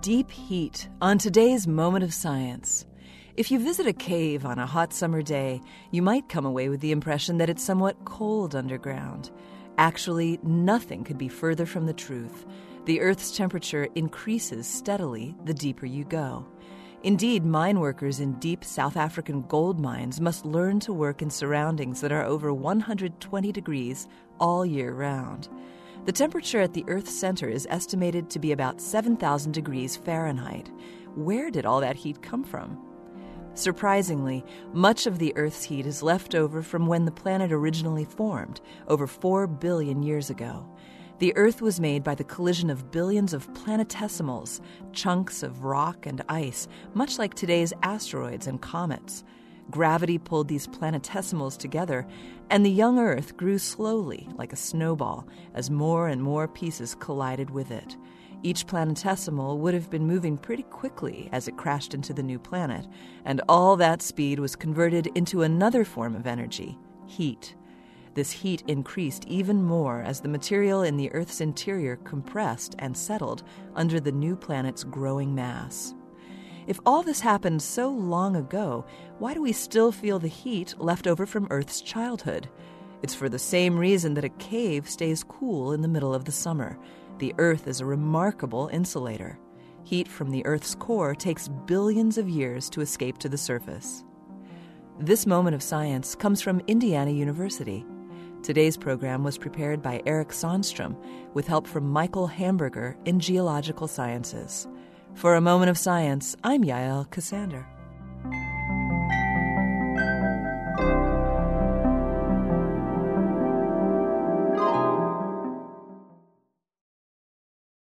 Deep heat on today's Moment of Science. If you visit a cave on a hot summer day, you might come away with the impression that it's somewhat cold underground. Actually, nothing could be further from the truth. The Earth's temperature increases steadily the deeper you go. Indeed, mine workers in deep South African gold mines must learn to work in surroundings that are over 120 degrees all year round. The temperature at the Earth's center is estimated to be about 7,000 degrees Fahrenheit. Where did all that heat come from? Surprisingly, much of the Earth's heat is left over from when the planet originally formed, over 4 billion years ago. The Earth was made by the collision of billions of planetesimals, chunks of rock and ice, much like today's asteroids and comets. Gravity pulled these planetesimals together, and the young Earth grew slowly, like a snowball, as more and more pieces collided with it. Each planetesimal would have been moving pretty quickly as it crashed into the new planet, and all that speed was converted into another form of energy, heat. This heat increased even more as the material in the Earth's interior compressed and settled under the new planet's growing mass. If all this happened so long ago, why do we still feel the heat left over from Earth's childhood? It's for the same reason that a cave stays cool in the middle of the summer. The Earth is a remarkable insulator. Heat from the Earth's core takes billions of years to escape to the surface. This Moment of Science comes from Indiana University. Today's program was prepared by Eric Sandstrom with help from Michael Hamburger in Geological Sciences. For A Moment of Science, I'm Yael Ksander.